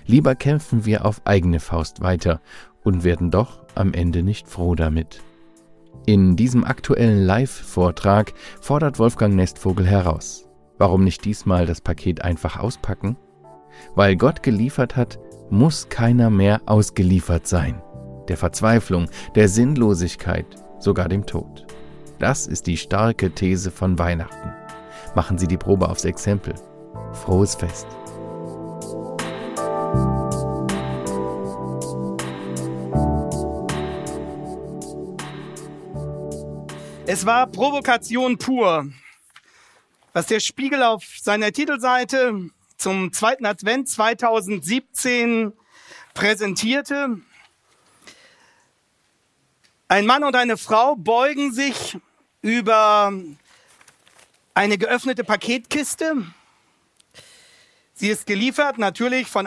Lieber kämpfen wir auf eigene Faust weiter und werden doch am Ende nicht froh damit. In diesem aktuellen Live-Vortrag fordert Wolfgang Nestvogel heraus. Warum nicht diesmal das Paket einfach auspacken? Weil Gott geliefert hat, muss keiner mehr ausgeliefert sein. Der Verzweiflung, der Sinnlosigkeit, sogar dem Tod. Das ist die starke These von Weihnachten. Machen Sie die Probe aufs Exempel. Frohes Fest! Es war Provokation pur, was der Spiegel auf seiner Titelseite zum zweiten Advent 2017 präsentierte. Ein Mann und eine Frau beugen sich über eine geöffnete Paketkiste. Sie ist geliefert, natürlich von